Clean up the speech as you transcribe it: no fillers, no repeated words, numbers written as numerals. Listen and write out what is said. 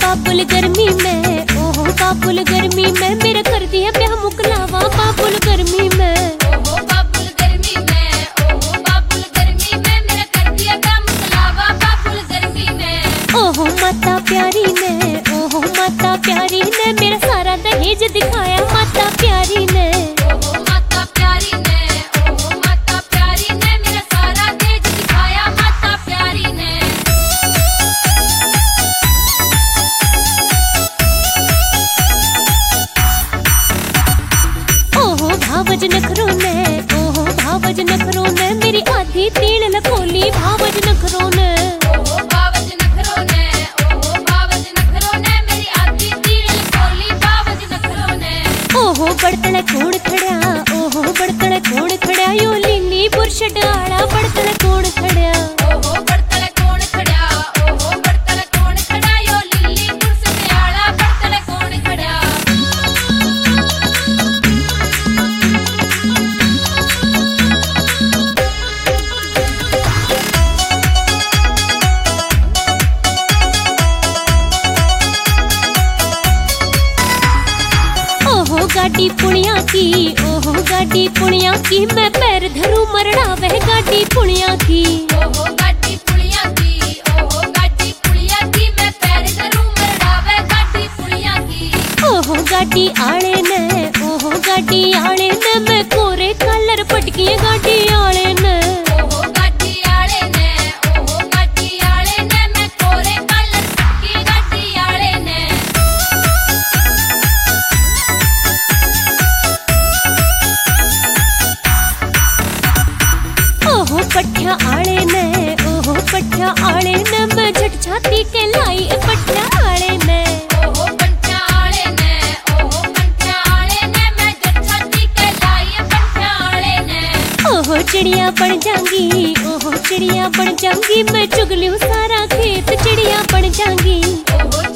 बाबुल गर्मी में, ओहो बाबुल गर्मी में मेरा कर दिया ब्याह मुकलावा बाबुल गर्मी में। ओहो बाबुल गर्मी में, ओहो बाबुल गर्मी में मेरा कर दिया ब्याह मुकलावा बाबुल गर्मी में। ओहो माता प्यारी ने, ओहो माता प्यारी ने मेरा सारा दहेज दिखाया माता प्यारी ने। ओहो माता प्यारी ने, ओहो माता प्यारी ने मेरा सारा दहेज दिखाया माता प्यारी ने। ओहो भावज नखरों ने, ओहो भावज नखरों ने मेरी आधी तीन लखोली भावज नखरों ने। ओहो बावज नखरों ने, ओहो बावज नखरों ने मेरी आधी तीन लखोली बावज नखरों ने। ओहो बड़तड़ कौन खड़ा, ओहो बड़तड़ कौन खड़ा यो लीली पुरुष डाला बड़तड़ कौन खड़ा। ओहो बड़तल कौन खड़ा, ओहो बड़तल कौन खड़ा यो लिल्ली पुरुष दयाला बड़तल कौन खड़ा। ओहो गाड़ी पुणिया की, ओहो गाड़ी पुणिया की मैं पैर धरूं मरड़ा वह गाड़ी पुणिया की। ओहो गाड़ी पुलिया की, ओहो गाड़ी पुलिया की मैं पैर धरूं मरडावे गाड़ी पुलिया की। ओहो गाड़ी आले ने, ओहो गाड़ी आले ने मैं कोरे कलर पटकिए गाड़ी आले ने। ओहो गाड़ी आले ने, ओहो गाड़ी आले ने मैं कोरे कलर की गाड़ी आले ने। ओहो पट्ठा आले ने, ओहो पट्ठा आले ने मैं झट छाती के लाई पट्ठा आले ने। ओहो पंचा आले ने, ओहो पंचा आले ने मैं छाती के लाई पंचा आले ने। ओहो चिड़िया बन जाऊंगी, ओहो चिड़िया बन जाऊंगी मैं चुग लूं सारा खेत चिड़िया बन जाऊंगी। ओहो